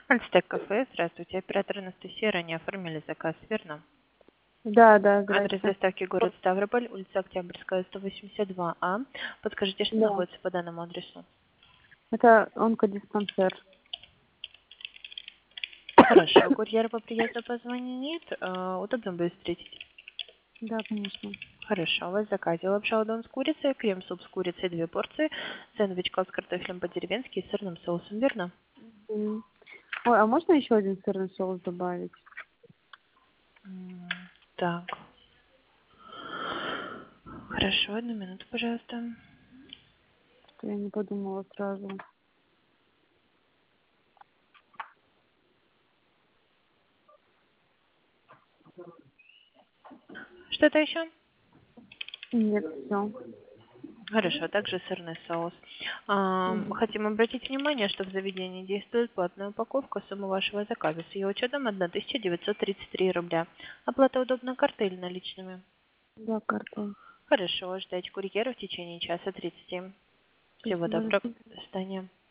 Альстек кафе, здравствуйте. Оператор Анастасия, ранее оформили заказ, верно? Да, да, Адрес здрасте. доставки город Ставрополь, улица Октябрьская, 182А. Подскажите, что Да. находится по данному адресу? Это онкодиспансер. Хорошо, курьер по приезду позвонит. Удобно будет встретить? Да, конечно. Хорошо, у вас в заказе лапша удон с курицей, крем-суп с курицей 2 порции, сэндвич с картофелем по-деревенски и сырным соусом, верно? М. Ой, а можно еще один сырный соус добавить? М, Так, хорошо, одну минуту, пожалуйста. Что я не подумала сразу. Что-то еще? Нет, все. Хорошо, также сырный соус. Хотим обратить внимание, что в заведении действует платная упаковка. Сумма вашего заказа с ее учетом 1933 рубля. Оплата удобна картой или наличными? Да, карта. Хорошо, ждать курьера в течение часа 30. Всего Спасибо. доброго. До свидания.